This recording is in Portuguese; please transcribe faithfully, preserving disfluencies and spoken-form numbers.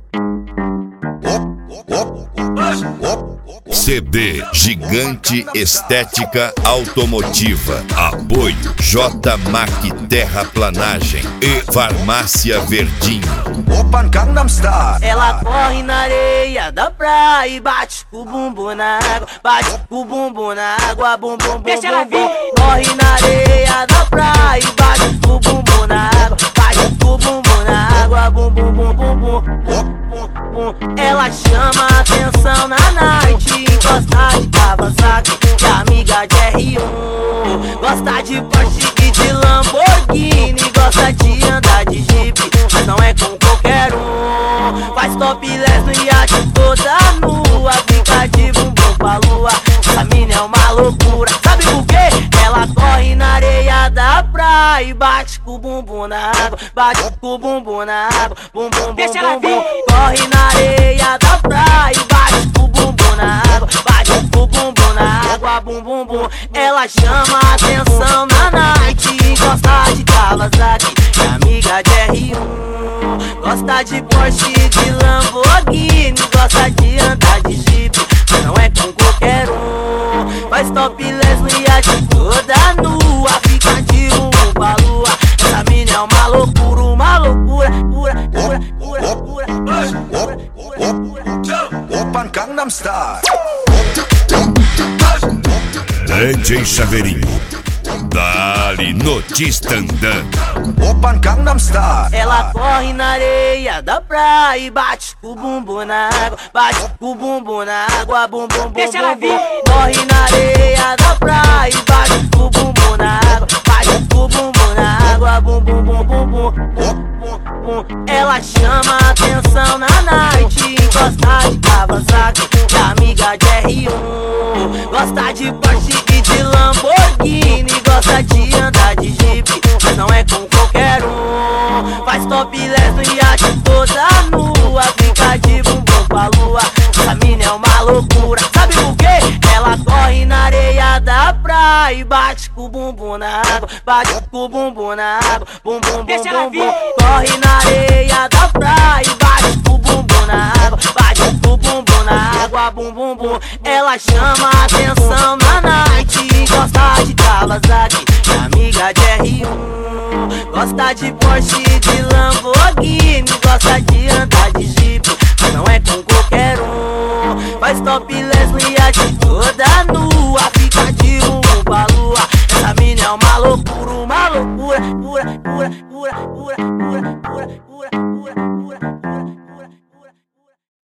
C D Gigante Estética Automotiva. Apoio J Mac Terraplanagem e Farmácia Verdinho. Open Gangnam Style. Ela corre na areia da praia e bate com o bumbum na água, bate com o bumbum na água, bum bum bum bum bum. Corre na areia da praia e bate com o bumbum na água, bate com o bumbum na água, bum bum bum bum bum. Ela chama atenção na night, gosta de Kawasaki e amiga de R um. Gosta de Porsche e de Lamborghini, gosta de andar de Jeep, mas não é com qualquer um. Faz topless no iate toda nua, fica de bumbum pra lua. Essa mina é uma loucura, sabe por quê? Ela corre na areia da praia e bate com o bumbum na água, bate com o bumbum na água, bum bum bum bum bum. Corre na areia da praia e bate com o bumbum na água, bate com o bumbum na água, bum bum bum. Ela chama atenção na night, gosta de Kawasaki e amiga de R um. Gosta de Porsche e de Lamborghini, gosta de andar de Jeep, mas não é com qualquer um. Faz topless no iate toda nua, fica de bumbum pra lua. Essa mina é uma loucura, uma loucura, pura, pura, pura, pura, pura, pura, pura. Open Gangnam Style. D J Chaveirinho, dali no Tistandã. Open Gangnam Style. Ela corre na areia da praia e bate com o bumbum na água, bate com o bumbum na água, bum bum bum bum bum. Corre na areia da praia e bate com o bumbum na água, bate com o bumbum na água, bum bum bum bum bum. Ela chama atenção na night, gosta de Kawasaki e amiga de R um. Gosta de Porsche e de Lamborghini, gosta de andar de Jeep, mas não é com qualquer um. Faz topless no iate toda nua, fica de bumbum pra lua. Essa mina é uma loucura, sabe por quê? Ela corre na areia da praia e bate com o bumbum na água, bate com o bumbum na água, bum bum bum bum bum. Corre na areia da praia e bate com o bumbum na água, bate com o bumbum na água, bum bum bum. Ela chama atenção na night, gosta de Kawasaki e amiga de R um. Gosta de Porsche e de Lamborghini, gosta de andar